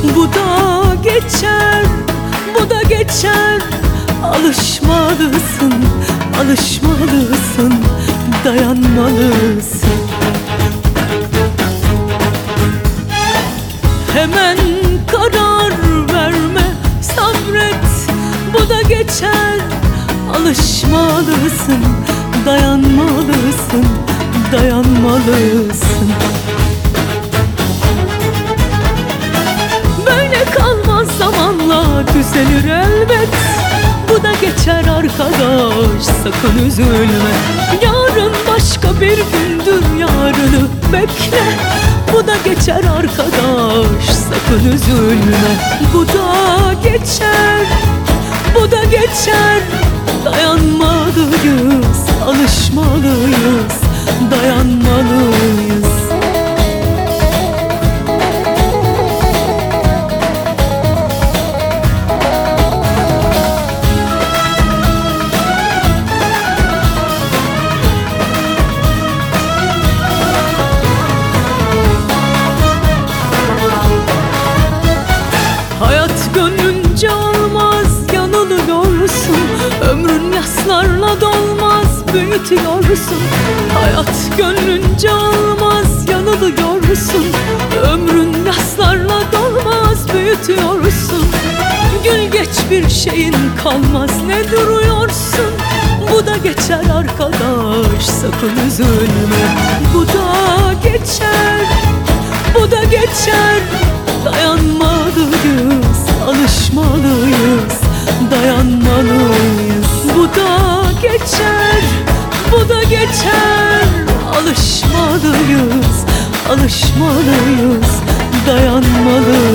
Bu da geçer, bu da geçer. Alışmalısın, alışmalısın, dayanmalısın. Hemen karar verme, sabret, bu da geçer. Alışmalısın, dayanmalısın, dayanmalısın. Böyle kalmaz, zamanla düzelir elbet. Bu da geçer arkadaş, sakın üzülme. Yarın başka bir gündür, yarını bekle. Bu da geçer arkadaş, sakın üzülme. Bu da geçer, bu da geçer. Dayanmalıyız, alışmalıyız, dayanmalıyız. Hayat gönlünce olmaz, yanılıyorsun. Ömrün yaslarla dolmaz, büyütüyorsun. Hayat gönlünce olmaz, yanılıyorsun. Ömrün yaslarla dolmaz, büyütüyorsun. Gül geç, bir şeyin kalmaz, ne duruyorsun? Bu da geçer arkadaş, sakın üzülme. Bu da geçer, bu da geçer. Dayanmalıyız, alışmalıyız, dayanmalıyız. Bu da geçer, bu da geçer. Alışmalıyız, alışmalıyız, dayanmalıyız.